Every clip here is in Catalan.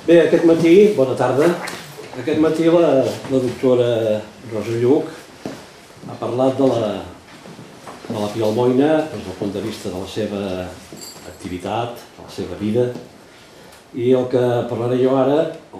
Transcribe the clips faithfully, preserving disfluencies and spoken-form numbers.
Bé, aquest matí, bona tarda, aquest matí la, la doctora Rosa Lluc ha parlat de la, de la Pi Almoina des del punt de vista de la seva activitat, de la seva vida, i el que parlaré jo ara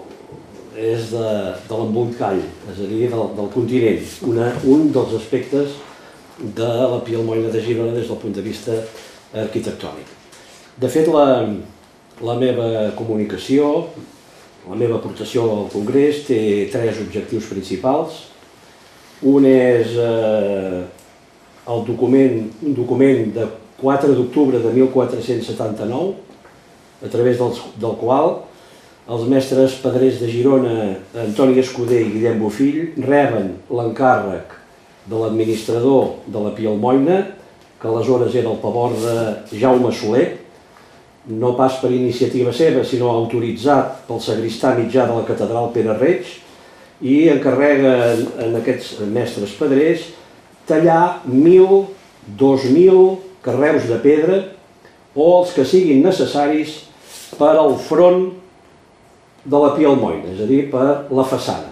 és de, de l'embolcall, és a dir, del, del continent, una, un dels aspectes de la Pi Almoina de Girona des del punt de vista arquitectònic. De fet, la, la meva comunicació, la meva aportació al Congrés té tres objectius principals. Un és eh, el document, un document de quatre d'octubre de mil quatre-cents setanta-nou, a través del, del qual els mestres pedrers de Girona, Antoni Escuder i Guillem Bofill, reben l'encàrrec de l'administrador de la Pi Almoina, que aleshores era el pavor de Jaume Soler, no pas per iniciativa seva, sinó autoritzat pel sagristà mitjà de la catedral Pere Reig, i encarrega en aquests mestres pedrers tallar mil, dos mil carreus de pedra o els que siguin necessaris per al front de la Pi Almoina, és a dir, per la façana.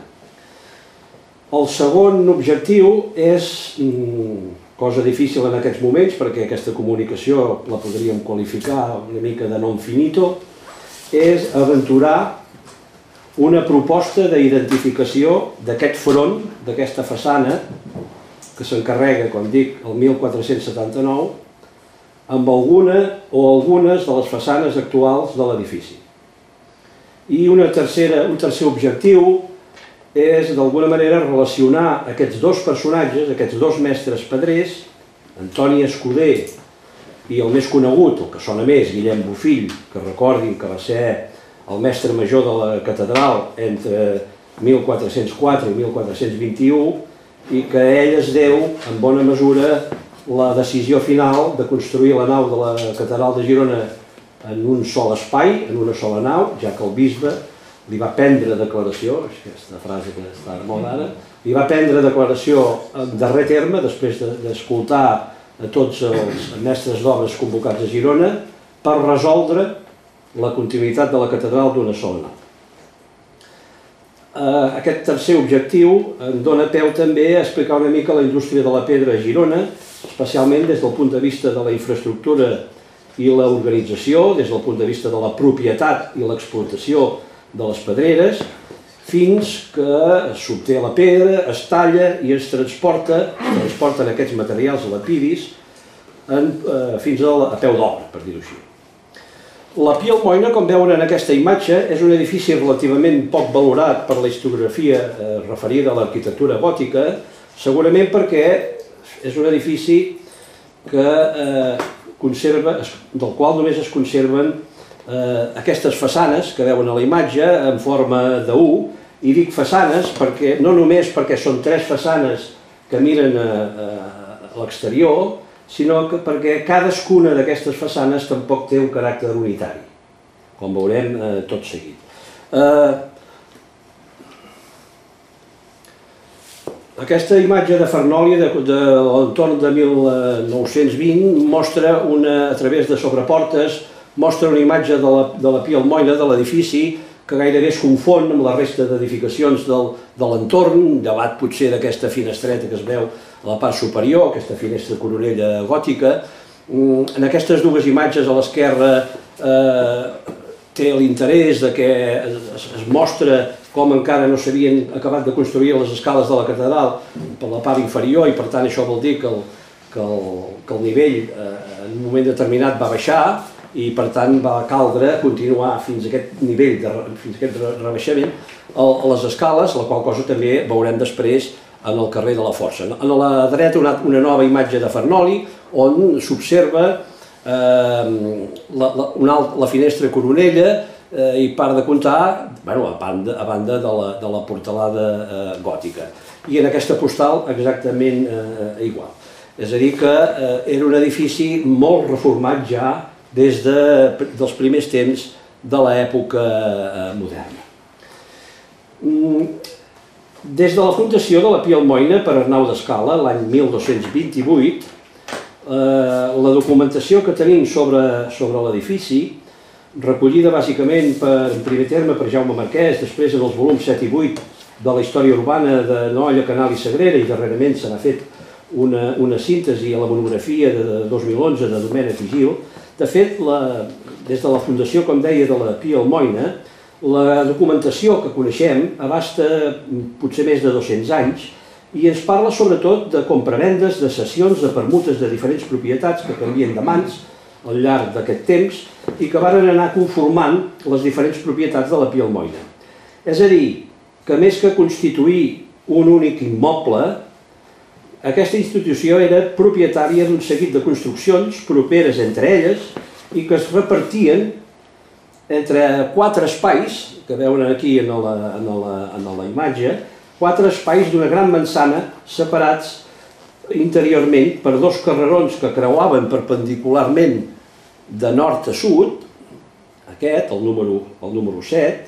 El segon objectiu és cosa difícil en aquests moments, perquè aquesta comunicació la podríem qualificar una mica de non finito, és aventurar una proposta d'identificació d'aquest front, d'aquesta façana, que s'encarrega, com dic, el mil quatre-cents setanta-nou, amb alguna o algunes de les façanes actuals de l'edifici. I una tercera, un tercer objectiu és, d'alguna manera, relacionar aquests dos personatges, aquests dos mestres pedrers, Antoni Escuder i el més conegut, el que sona més, Guillem Bofill, que recordin que va ser el mestre major de la catedral entre mil quatre-cents quatre i mil quatre-cents vint-i-u, i que a ell es deu, en bona mesura, la decisió final de construir la nau de la catedral de Girona en un sol espai, en una sola nau, ja que el bisbe li va prendre declaració, aquesta frase que està de moda ara, li va prendre declaració en darrer terme, després d'escoltar a tots els mestres d'obres convocats a Girona, per resoldre la continuïtat de la catedral d'una sola nau. Aquest tercer objectiu em dona peu també a explicar una mica la indústria de la pedra a Girona, especialment des del punt de vista de la infraestructura i l'organització, des del punt de vista de la propietat i l'explotació de les pedreres, fins que s'obté la pedra, es talla i es transporta, es transporten aquests materials lapidis fins a peu d'obra, per dir-ho així. La Pi Almoina, com veuen en aquesta imatge, és un edifici relativament poc valorat per la historiografia referida a l'arquitectura gòtica, segurament perquè és un edifici que conserva, del qual només es conserven aquestes façanes que veuen a la imatge en forma de U, i dic façanes perquè no només perquè són tres façanes que miren a l'exterior, sinó perquè cadascuna d'aquestes façanes tampoc té un caràcter unitari, com veurem tot seguit. Aquesta imatge de Fernòlia de l'entorn de mil nou-cents vint mostra, a través de sobreportes, mostra una imatge de la Pi Almoina, de l'edifici, que gairebé es confon amb la resta d'edificacions de l'entorn, llevat potser d'aquesta finestreta que es veu a la part superior, aquesta finestra coronella gòtica. En aquestes dues imatges, a l'esquerra té l'interès que es mostra com encara no s'havien acabat de construir les escales de la catedral per la part inferior, i per tant això vol dir que el nivell en un moment determinat va baixar, i per tant va caldre continuar fins a aquest nivell, fins a aquest rebaixament, a les escales, la qual cosa també veurem després en el carrer de la Força. A la dreta una nova imatge de Fernoli, on s'observa la finestra coronella, i par de comptar, a banda de la portalada gòtica. I en aquesta postal exactament igual. És a dir, que era un edifici molt reformat ja des dels primers temps de l'època moderna. Des de la fundació de la Pi Almoina per Arnau d'Escala, l'any mil dos-cents vint-i-vuit, la documentació que tenim sobre l'edifici recollida bàsicament per, en primer terme per Jaume Marquès, després en els volums set i vuit de la història urbana de Nolla, Canal i Sagrera, i darrerament se n'ha fet una, una síntesi a la monografia de dos mil onze de Domènec i Gil. De fet, la, des de la fundació, com deia, de la Pia Almoina, la documentació que coneixem abasta potser més de dos-cents anys i ens parla sobretot de compravendes, de cessions, de permutes de diferents propietats que canvien de mans al llarg d'aquest temps i que varen anar conformant les diferents propietats de la Pia Almoina. És a dir, que més que constituir un únic immoble, aquesta institució era propietària d'un seguit de construccions properes entre elles i que es repartien entre quatre espais, que veuen aquí en la, en la, en la imatge, quatre espais d'una gran manzana separats interiorment per dos carrerons que creuaven perpendicularment de nord a sud, aquest, el número, el número set,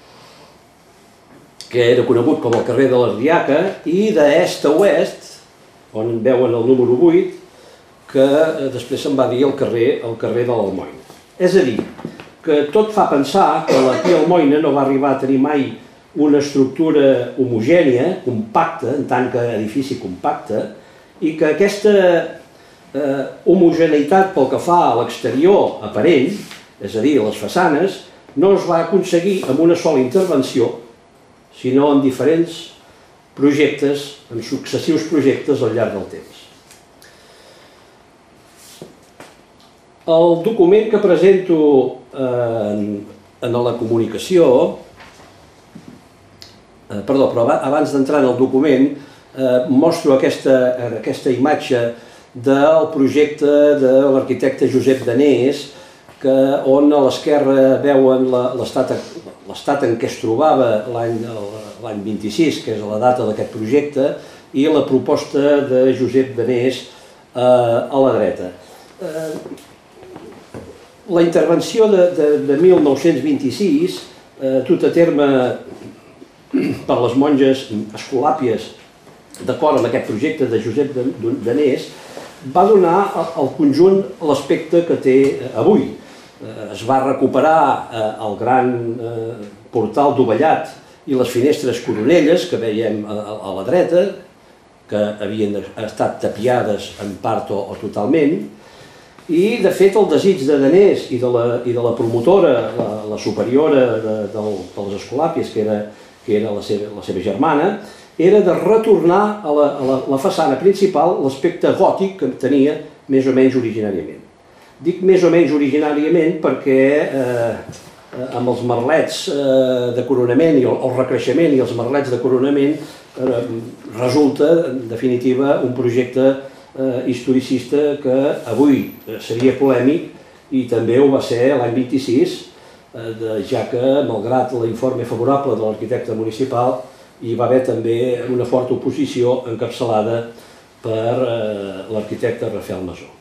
que era conegut com el carrer de l'Ardiaca, i d'est a oest, on veuen el número vuit, que després se'n va dir el carrer, el carrer de l'Almoina. És a dir, que tot fa pensar que la Pia Almoina no va arribar a tenir mai una estructura homogènia, compacta, en tant que edifici compacte, i que aquesta eh, homogeneïtat pel que fa a l'exterior aparent, és a dir, les façanes, no es va aconseguir amb una sola intervenció, sinó en diferents projectes, en successius projectes al llarg del temps. El document que presento en, en la comunicació, eh, perdó, però abans d'entrar en el document, eh, mostro aquesta, aquesta imatge del projecte de l'arquitecte Josep Danés, que, on a l'esquerra veuen l'estat en què es trobava l'any vint-i-sis, que és la data d'aquest projecte, i la proposta de Josep Danés eh, a la dreta. Eh, La intervenció de, de, de mil nou-cents vint-i-sis, eh, dut a terme per les monges escolàpies d'acord amb aquest projecte de Josep Danés, va donar al conjunt l'aspecte que té avui. Eh, es va recuperar eh, el gran eh, portal dovellat i les finestres coronelles que veiem a, a la dreta, que havien estat tapiades en part o, o totalment. I, de fet, el desig de Danés i de la, i de la promotora, la, la superiora de, de, de les Escolàpies, que era, que era la, seva, la seva germana, era de retornar a la, a la, la façana principal l'aspecte gòtic que tenia més o menys originàriament. Dic més o menys originàriament perquè eh, amb els merlets eh, de coronament i el, el recreixement i els merlets de coronament eh, resulta, en definitiva, un projecte Eh, historicista que avui seria polèmic i també ho va ser l'any vint-i-sis, eh, ja que, malgrat l'informe favorable de l'arquitecte municipal, hi va haver també una forta oposició encapçalada per eh, l'arquitecte Rafael Masó.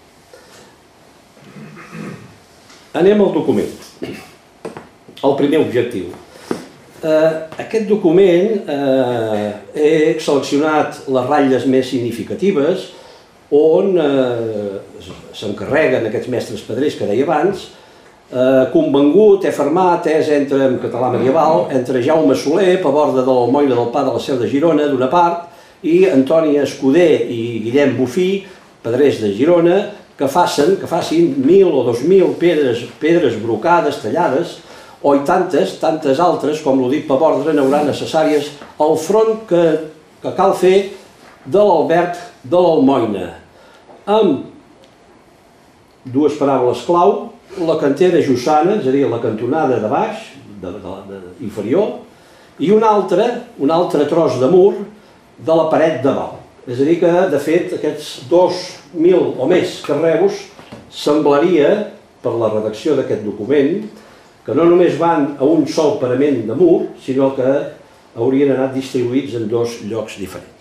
Anem al document. El primer objectiu. Eh, aquest document eh, he seleccionat les ratlles més significatives on eh, s'encarreguen aquests mestres pedrers que deia abans, eh, convengut, he fermat, és entre, en català medieval, entre Jaume Soler, paborda de l'Almoina del Pa de la Seu de Girona, d'una part, i Antoni Escuder i Guillem Bufí, pedrers de Girona, que facin, que facin mil o dos mil pedres, pedres brocades, tallades, o i tantes, tantes altres, com l'ho dit Pabordre, n'haurà necessàries al front que, que cal fer de l'Alberg de l'Almoina, amb dues paraules clau, la cantera jussana, és a dir, la cantonada de baix, de, de, de, inferior, i un altre, un altre tros de mur de la paret de dalt. És a dir que, de fet, aquests dos mil o més carreus semblaria, per la redacció d'aquest document, que no només van a un sol parament de mur, sinó que haurien anat distribuïts en dos llocs diferents.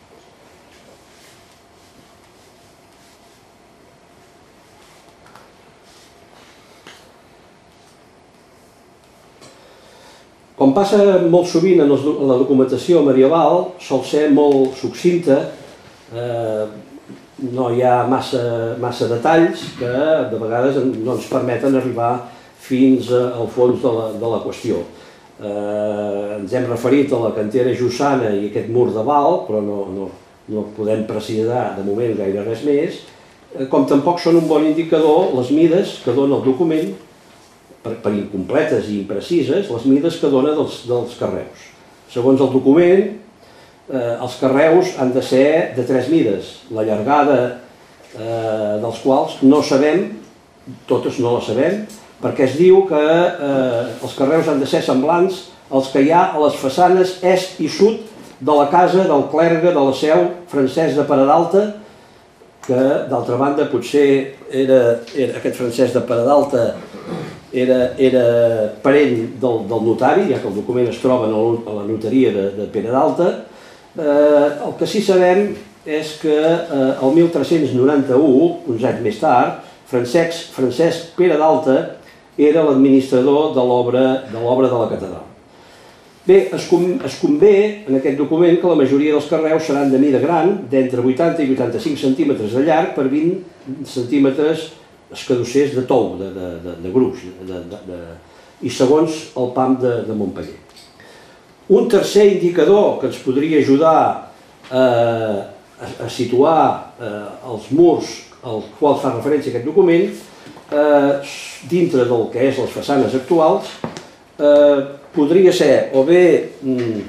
Com passa molt sovint en la documentació medieval, sol ser molt succinta, eh, no hi ha massa, massa detalls que de vegades no ens permeten arribar fins al fons de la, de la qüestió. Eh, ens hem referit a la cantera Jussana i aquest mur de Val, però no, no, no podem precisar de moment gaire res més, eh, com tampoc són un bon indicador les mides que dona el document, per, per incompletes i imprecises, les mides que dona dels, dels carreus. Segons el document, eh, els carreus han de ser de tres mides, la llargada eh, dels quals no sabem, totes no la sabem, perquè es diu que eh, els carreus han de ser semblants als que hi ha a les façanes est i sud de la casa del clergue de la Seu Francesc de Peradalta, que d'altra banda potser era, era aquest Francesc de Peradalta era, era parent del, del notari, ja que el document es troba a la notaria de, de Peradalta. Eh, el que sí sabem és que eh, el mil tres-cents noranta-u, uns anys més tard, Francesc, Francesc Peradalta era l'administrador de l'obra de l'obra de la catedral. Bé, es, com, es convé en aquest document que la majoria dels carreus seran de mida gran, d'entre vuitanta i vuitanta-cinc centímetres de llarg per vint centímetres escadossers de tou, de, de, de, de gruix, de, de, de, i segons el pam de, de Montpeller. Un tercer indicador que ens podria ajudar eh, a, a situar eh, els murs als quals fa referència aquest document, eh, dintre del que és les façanes actuals, eh, podria ser o bé mm,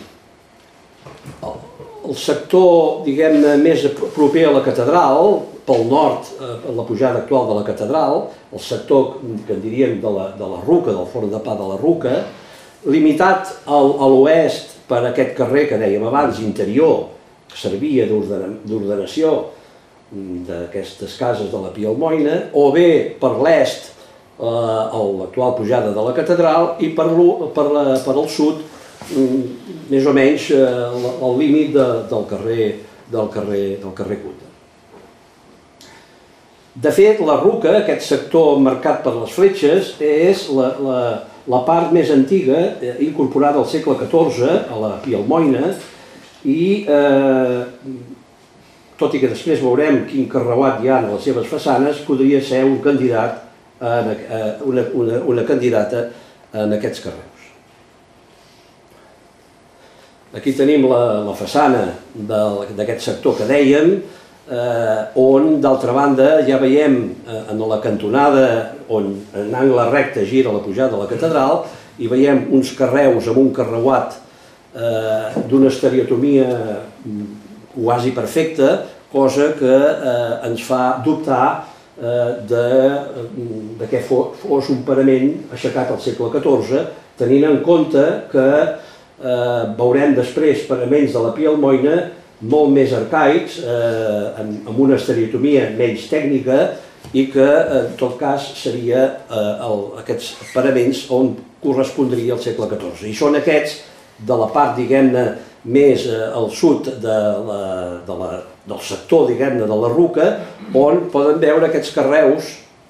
el sector, diguem-ne, més proper a la catedral, pel nord, eh, la pujada actual de la catedral, el sector, que en diríem, de la, de la Ruca, del forn de pa de la Ruca, limitat al, a l'oest per aquest carrer que dèiem abans, interior, que servia d'ordenació d'aquestes cases de la Pia Almoina, o bé per l'est, eh, l'actual pujada de la catedral, i per, per, la, per al sud, més o menys eh, el límit de, del carrer del carrer, del carrer Cunha. De fet, la Ruca, aquest sector marcat per les fletxes, és la, la, la part més antiga, eh, incorporada al segle catorze, a la Pia Almoina, i eh, tot i que després veurem quin carreuat hi ha a les seves façanes, podria ser un candidat a una, una, una candidata en aquests carreus. Aquí tenim la, la façana d'aquest sector que dèiem, eh, on d'altra banda ja veiem eh, en la cantonada on en angle recte gira la pujada de la catedral i veiem uns carreus amb un carreuat eh, d'una estereotomia quasi perfecta, cosa que eh, ens fa dubtar eh, de, de què fos un parament aixecat al segle catorze, tenint en compte que eh, veurem després paraments de la Pia Almoina molt més arcaics, eh, amb, amb una estereotomia menys tècnica i que en tot cas seria eh, el, aquests paraments on correspondria al segle catorze. I són aquests de la part, diguem-ne, més eh, al sud de la, de la, del sector, diguem-ne, de la Ruca, on poden veure aquests carreus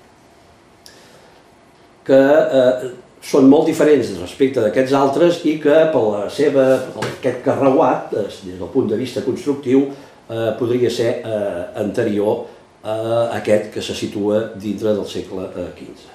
que eh, són molt diferents respecte d'aquests altres i que per la seva, per aquest carreuat, eh, des del punt de vista constructiu, eh, podria ser eh, anterior a aquest que se situa dintre del segle quinze.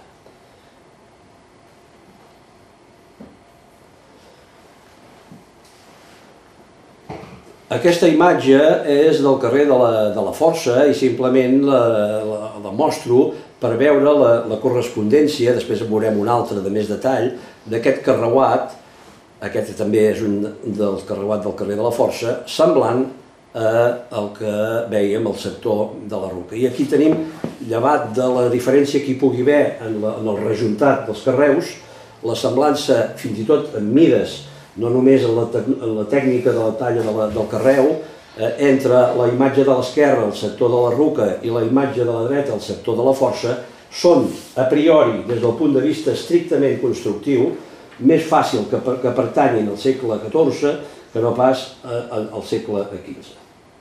Aquesta imatge és del carrer de la, de la Força i simplement la, la, la mostro per veure la, la correspondència, després en veurem un altre de més detall, d'aquest carreuat, aquest també és un dels carreuats del carrer de la Força, semblant al que vèiem al sector de la Ruca. I aquí tenim, llevat de la diferència que hi pugui haver en, la, en el rejuntat dels carreus, la semblança fins i tot en mides, no només en la, en la tècnica de la talla de la, del carreu, eh, entre la imatge de l'esquerra, el sector de la Ruca, i la imatge de la dreta, el sector de la Força, són, a priori, des del punt de vista estrictament constructiu, més fàcil que, que pertanyin al segle catorze que no pas eh, al segle quinze.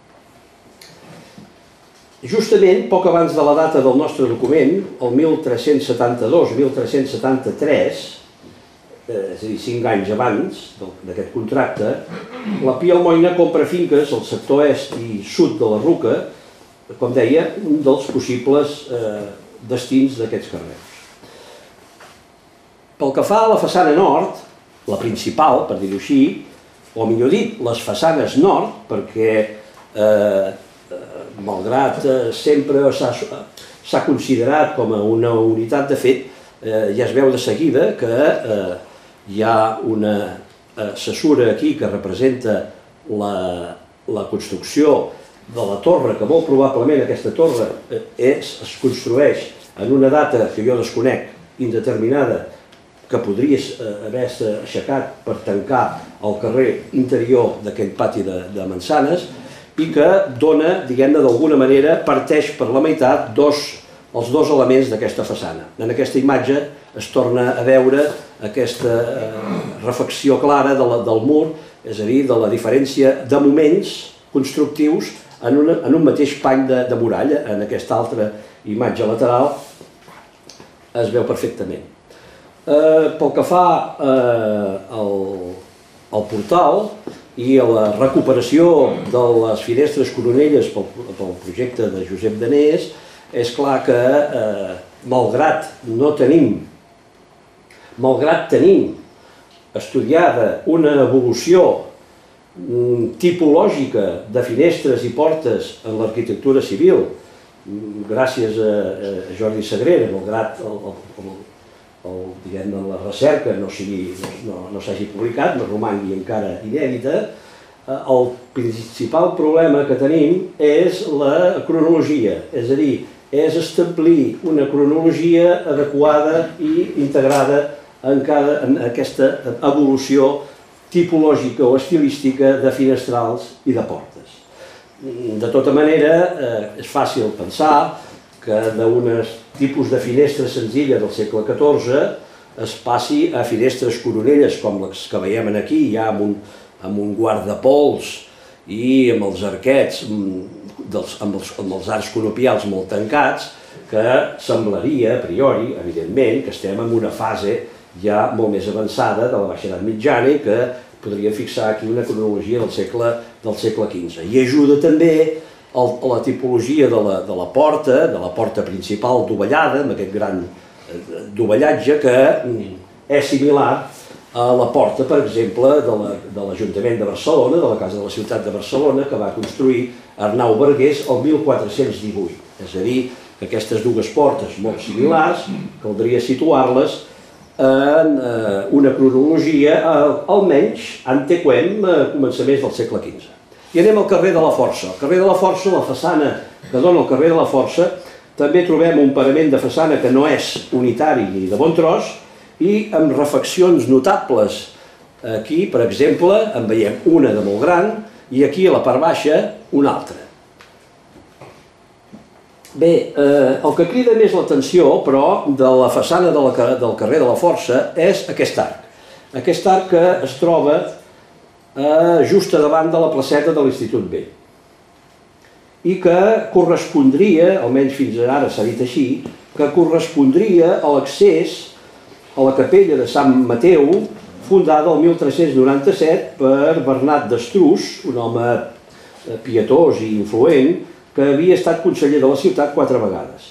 Justament, poc abans de la data del nostre document, el mil tres-cents setanta-dos mil tres-cents setanta-tres, és a dir, cinc anys abans d'aquest contracte, la Pia Almoina compra finques al sector est i sud de la Ruca, com deia, un dels possibles eh, destins d'aquests carreus. Pel que fa a la façana nord, la principal, per dir-ho així, o millor dit, les façanes nord, perquè eh, malgrat eh, sempre s'ha considerat com a una unitat, de fet, eh, ja es veu de seguida que eh, hi ha una cesura aquí que representa la, la construcció de la torre, que molt probablement aquesta torre és, es construeix en una data que jo desconec, indeterminada, que podria haver-se aixecat per tancar el carrer interior d'aquell pati de, de Manzanes, i que dona, diguem-ne, d'alguna manera, parteix per la meitat dos, els dos elements d'aquesta façana. En aquesta imatge es torna a veure aquesta eh, reflexió clara de la, del mur, és a dir, de la diferència de moments constructius en, una, en un mateix pany de, de muralla. En aquesta altra imatge lateral es veu perfectament. Eh, pel que fa eh, al, al portal i a la recuperació de les finestres coronelles pel, pel projecte de Josep Danés, és clar que eh, malgrat no tenim, malgrat tenim estudiada una evolució tipològica de finestres i portes en l'arquitectura civil, gràcies a, a Jordi Sagrera, malgrat el, el, el, el, diguem, la recerca no s'hagi no, no publicat, no romangui encara inèdita, el principal problema que tenim és la cronologia, és a dir, és establir una cronologia adequada i integrada en, cada, en aquesta evolució tipològica o estilística de finestrals i de portes. De tota manera, eh, és fàcil pensar que d'un tipus de finestra senzilla del segle catorze es passi a finestres coronelles com les que veiem aquí, ja amb un, amb un guardapols i amb els arquets, dels, amb, els, amb els arcs conopials molt tancats, que semblaria, a priori, evidentment, que estem en una fase ja molt més avançada de la baixa edat mitjana i que podria fixar aquí una cronologia del segle, del segle quinze. I ajuda també el, la tipologia de la, de la porta, de la porta principal dovellada, amb aquest gran dovellatge que és similar a la porta, per exemple, de l'Ajuntament de Barcelona, de la Casa de la Ciutat de Barcelona, que va construir Arnau Bargués el mil quatre-cents divuit. És a dir, que aquestes dues portes molt similars caldria situar-les en una cronologia, almenys antequem, començaments del segle quinze. I anem al carrer de la Força. Al carrer de la Força, la façana que dona al carrer de la Força, també trobem un parament de façana que no és unitari ni de bon tros i amb refeccions notables. Aquí, per exemple, en veiem una de molt gran i aquí a la part baixa una altra. Bé, eh, el que crida més l'atenció, però, de la façana de la, del carrer de la Força és aquest arc. Aquest arc que es troba eh, just a davant de la placeta de l'Institut Vell i que correspondria, almenys fins ara s'ha dit així, que correspondria a l'accés a la capella de Sant Mateu, fundada el mil tres-cents noranta-set per Bernat d'Estrús, un home pietós i influent, que havia estat conseller de la ciutat quatre vegades.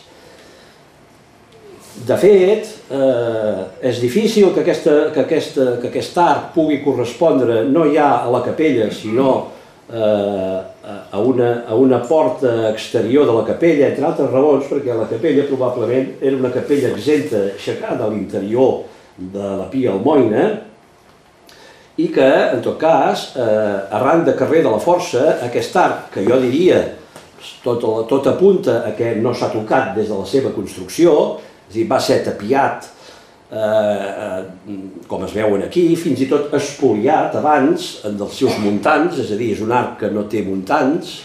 De fet, eh, és difícil que, aquesta, que, aquesta, que aquest arc pugui correspondre no ja a la capella, sinó eh, a, una, a una porta exterior de la capella, entre altres raons, perquè la capella probablement era una capella exempta, aixecada a l'interior de la Pia Almoina, i que, en tot cas, eh, arran de carrer de la Força, aquest arc, que jo diria tot, tot apunta a que no s'ha tocat des de la seva construcció, és a dir, va ser tapiat, eh, com es veuen aquí, fins i tot espoliat abans dels seus muntants, és a dir, és un arc que no té muntants,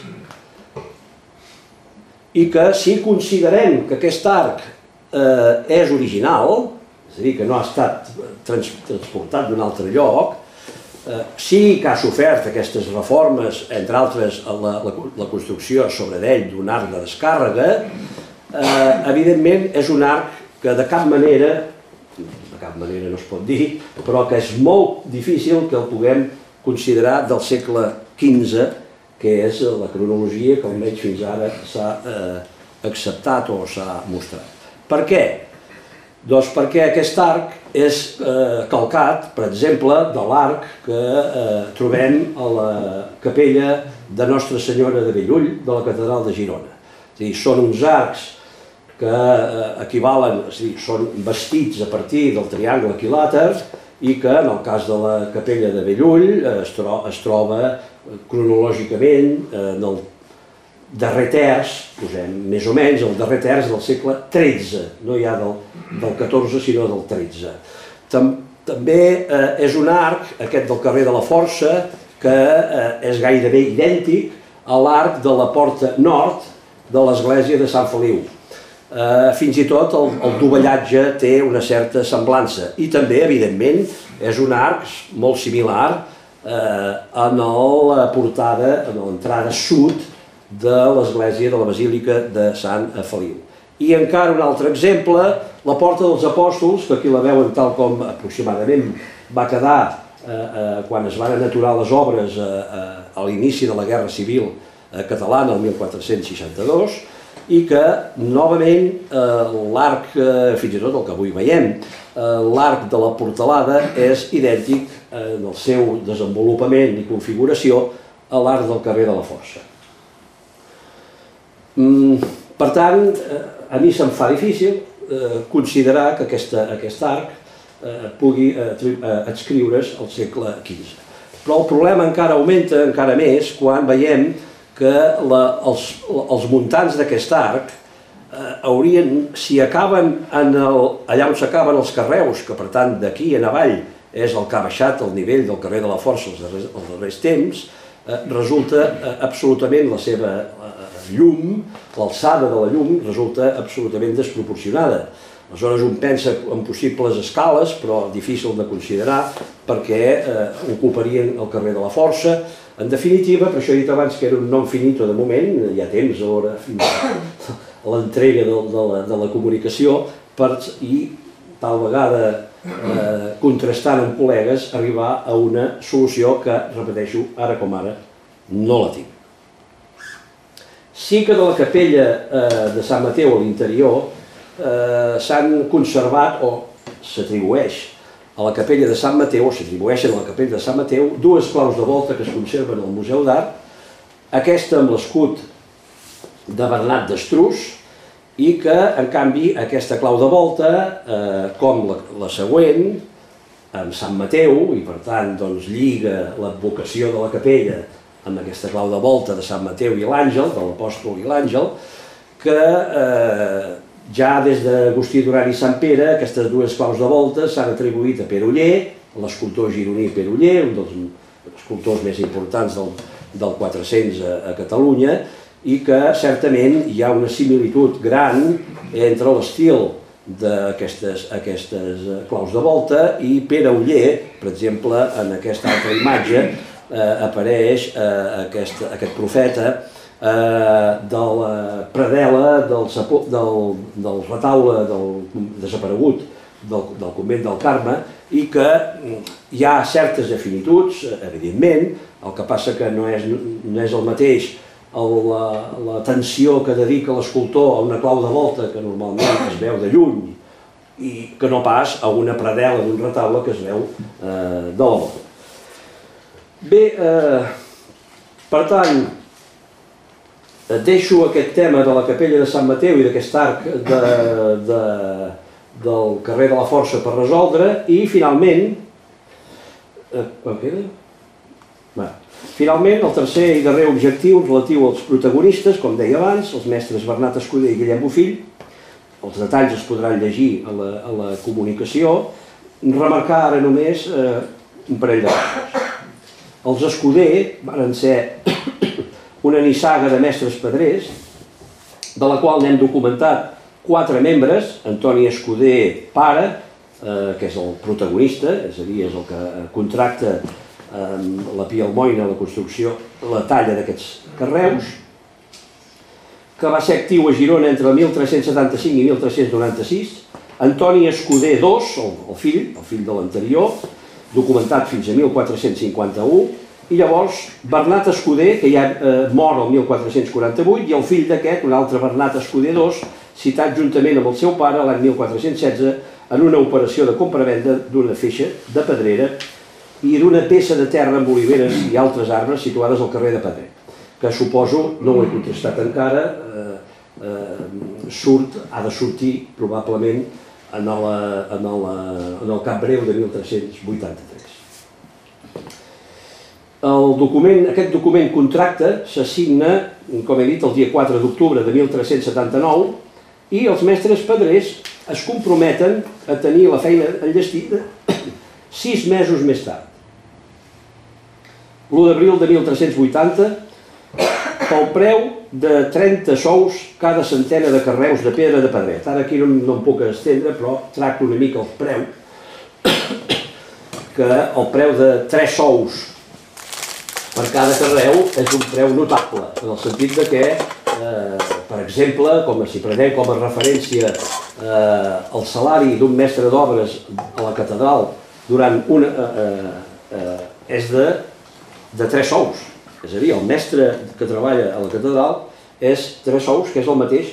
i que si considerem que aquest arc eh, és original, és a dir, que no ha estat trans, transportat d'un altre lloc, eh, sí que ha sofert aquestes reformes, entre altres la, la, la construcció sobre d'ell d'un arc de descàrrega, eh, evidentment és un arc que de cap manera, de cap manera no es pot dir, però que és molt difícil que el puguem considerar del segle quinze, que és la cronologia que almenys fins ara s'ha eh, acceptat o s'ha mostrat. Per què? Doncs perquè aquest arc és calcat, per exemple, de l'arc que trobem a la capella de Nostra Senyora de Bellull de la Catedral de Girona. És a dir, són uns arcs que equivalen, és a dir, són bastits a partir del triangle equilàter i que en el cas de la capella de Bellull es, tro es troba cronològicament en el darrer terç, posem més o menys el darrer terç del segle tretze, no ja del, del catorze sinó del tretze. Tam també eh, és un arc, aquest del carrer de la Força, que eh, és gairebé idèntic a l'arc de la porta nord de l'església de Sant Feliu. Eh, fins i tot el, el dovellatge té una certa semblança i també, evidentment, és un arc molt similar eh, en la portada, en l'entrada sud de l'església de la Basílica de Sant Feliu. I encara un altre exemple, la Porta dels Apòstols, que aquí la veuen tal com aproximadament va quedar eh, eh, quan es van aturar les obres eh, eh, a l'inici de la Guerra Civil eh, catalana, el mil quatre-cents seixanta-dos, i que, novament, eh, l'arc, eh, fins i tot el que avui veiem, eh, l'arc de la portalada és idèntic eh, en el seu desenvolupament i configuració a l'arc del carrer de la Força. Per tant, a mi se'm fa difícil considerar que aquesta, aquest arc pugui adscriure's al segle quinze. Però el problema encara augmenta encara més quan veiem que la, els, els muntants d'aquest arc haurien, si acaben en el, allà on s'acaben els carreus, que per tant d'aquí en avall és el que ha baixat el nivell del carrer de la Força els darrers, els darrers temps, resulta absolutament la seva llum, l'alçada de la llum resulta absolutament desproporcionada. Aleshores un pensa en possibles escales, però difícil de considerar perquè eh, ocuparien el carrer de la Força. En definitiva, per això he dit abans que era un nom finito de moment, hi ha temps ara fins a l'entrega de, de, la, de la comunicació per, i tal vegada eh, contrastant amb col·legues arribar a una solució que, repeteixo, ara com ara, no la tinc. Sí que de la capella eh, de Sant Mateu a l'interior eh, s'han conservat, o s'atribueix a la capella de Sant Mateu, o s'atribueixen a la capella de Sant Mateu, dues claus de volta que es conserven al Museu d'Art, aquesta amb l'escut de Bernat d'Estrús, i que, en canvi, aquesta clau de volta, eh, com la, la següent, amb Sant Mateu, i per tant doncs, lliga l'advocació de la capella amb aquesta clau de volta de Sant Mateu i l'Àngel, de l'Apòstol i l'Àngel, que eh, ja des d'Agustí Duran i Sant Pere, aquestes dues claus de volta s'han atribuït a Pere Oller, l'escultor gironí Pere Oller, un dels escultors més importants del, del quatre-cents a, a Catalunya, i que certament hi ha una similitud gran entre l'estil d'aquestes aquestes claus de volta i Pere Oller, per exemple, en aquesta altra imatge, Eh, apareix eh, aquest, aquest profeta eh, de la predel·la del, del, del retaule del, desaparegut del, del convent del Carme i que hi ha certes afinituds, evidentment, el que passa que no és, no és el mateix la, l'atenció que dedica l'escultor a una clau de volta que normalment es veu de lluny i que no pas a una predel·la d'un retaule que es veu eh, de la volta. Bé, eh, per tant, deixo aquest tema de la capella de Sant Mateu i d'aquest arc de, de, del carrer de la Força per resoldre i finalment, eh, quan queda? Va. Finalment, el tercer i darrer objectiu relatiu als protagonistes, com deia abans, els mestres Bernat Escuder i Guillem Bofill, els detalls es podran llegir a la, a la comunicació, remarcar ara només eh, un parell de coses. Els Escuder van ser una nissaga de mestres pedrers, de la qual n'hem documentat quatre membres, Antoni Escuder, pare, eh, que és el protagonista, és a dir, és el que contracta eh, la Pia Almoina, la construcció, la talla d'aquests carreus, que va ser actiu a Girona entre el mil tres-cents setanta-cinc i mil tres-cents noranta-sis, Antoni Escuder dos, el, el fill, el fill de l'anterior, documentat fins a mil quatre-cents cinquanta-u, i llavors Bernat Escuder, que ja eh, mor el mil quatre-cents quaranta-vuit, i el fill d'aquest, un altre Bernat Escuder dos, citat juntament amb el seu pare l'any mil quatre-cents setze en una operació de compra-venda d'una feixa de pedrera i d'una peça de terra amb oliveres i altres arbres situades al carrer de Pedrer, que suposo, no ho he contestat encara, eh, eh, surt, ha de sortir probablement en, la, en, la, en el cap breu de mil tres-cents vuitanta-tres. El document, aquest document contracte s'assigna, com he dit, el dia quatre d'octubre de mil tres-cents setanta-nou i els mestres pedrers es comprometen a tenir la feina enllestida sis mesos més tard. l'u d'abril de mil tres-cents vuitanta, pel preu de trenta sous cada centena de carreus de pedra de pedret. Ara aquí no, no em puc estendre, però tracto una mica el preu, que el preu de tres sous per cada carreu és un preu notable, en el sentit de que, eh, per exemple, com si prenem com a referència eh, el salari d'un mestre d'obres a la catedral durant una, eh, eh, és de, de tres sous. És a dir, el mestre que treballa a la catedral és tres sous, que és el mateix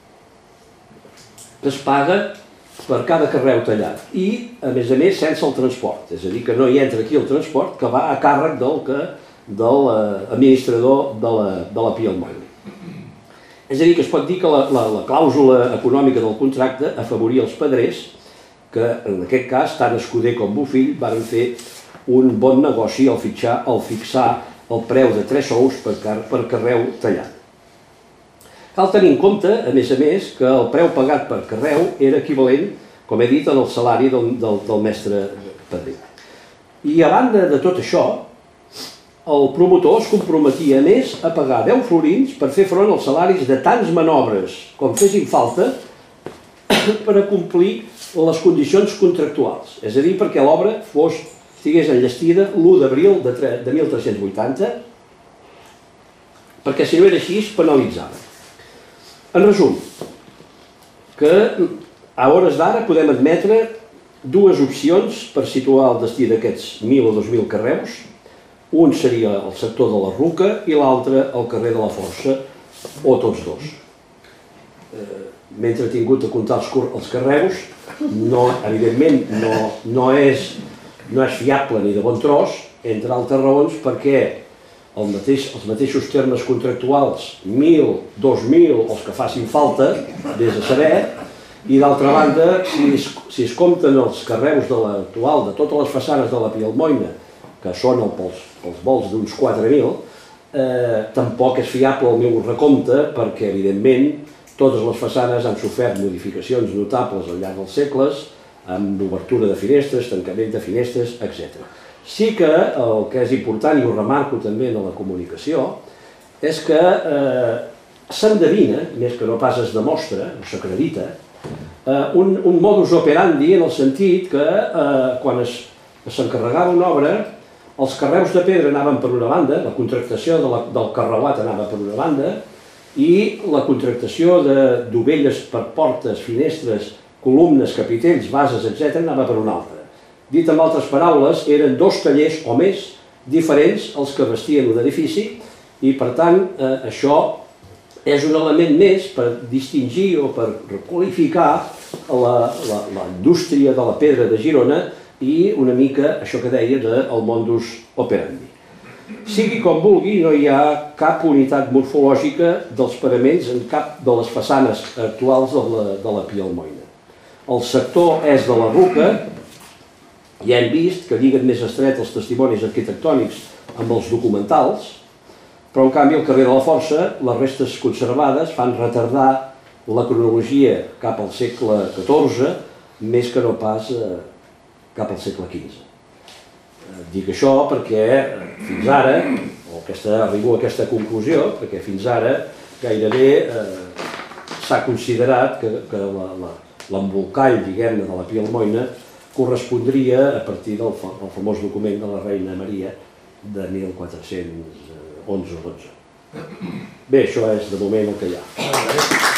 que es paga per cada carreu tallat. I, a més a més, sense el transport. És a dir, que no hi entra aquí el transport, que va a càrrec del que de l'administrador de la, de la Pia Almoina. És a dir, que es pot dir que la, la, la clàusula econòmica del contracte afavoria els pedrers, que en aquest cas, tant Escuder com Bofill van fer un bon negoci al fixar, al fixar el preu de tres sous per, car per carreu tallat. Cal tenir en compte, a més a més, que el preu pagat per carreu era equivalent, com he dit, al salari del, del, del mestre pedrer. I a banda de tot això, el promotor es comprometia més a pagar deu florins per fer front als salaris de tants manobres com fessin falta per a complir les condicions contractuals. És a dir, perquè l'obra fos, estigués enllestida l'u d'abril de mil tres-cents vuitanta, perquè si no era així es penalitzava. En resum, que a hores d'ara podem admetre dues opcions per situar el destí d'aquests mil o dos mil carreus. Un seria el sector de la Ruca i l'altre el carrer de la Força, o tots dos. Eh, M'he entretingut a comptar els, els carreus, no, evidentment no, no, és, no és fiable ni de bon tros, entre altres raons perquè el mateix, els mateixos termes contractuals, mil, dos mil, els que facin falta, des de saber, i d'altra banda, si es, si es compten els carreus de l'actual, de totes les façanes de la Pia Almoina, que són pels, pels vols d'uns quatre mil, eh, tampoc és fiable el meu recompte perquè, evidentment, totes les façanes han sofert modificacions notables al llarg dels segles, amb obertura de finestres, tancament de finestres, etcètera. Sí que el que és important, i ho remarco també en la comunicació, és que eh, s'endevina, més que no pas es demostra, o s'acredita, eh, un, un modus operandi en el sentit que eh, quan s'encarregava una obra, els carreus de pedra anaven per una banda, la contractació de la, del carreuat anava per una banda, i la contractació d'ovelles per portes, finestres, columnes, capitells, bases, etcètera, anava per una altra. Dit amb altres paraules, eren dos tallers o més diferents els que vestien un edifici i, per tant, eh, això és un element més per distingir o per qualificar la, la, la indústria de la pedra de Girona i una mica això que deia del modus operandi. Sigui com vulgui, no hi ha cap unitat morfològica dels paraments en cap de les façanes actuals de la, de la Pia Almoina. El sector és de la Ruca, ja hem vist que lliguen més estret els testimonis arquitectònics amb els documentals, però en canvi al carrer de la Força les restes conservades fan retardar la cronologia cap al segle catorze, més que no pas eh, cap al segle quinze. Dic això perquè fins ara, o aquesta, arribo a aquesta conclusió, perquè fins ara gairebé eh, s'ha considerat que, que l'embolcall, diguem-ne, de la Pia Almoina correspondria a partir del, del famós document de la Reina Maria de mil quatre-cents onze o dotze. Bé, això és de moment el que hi ha.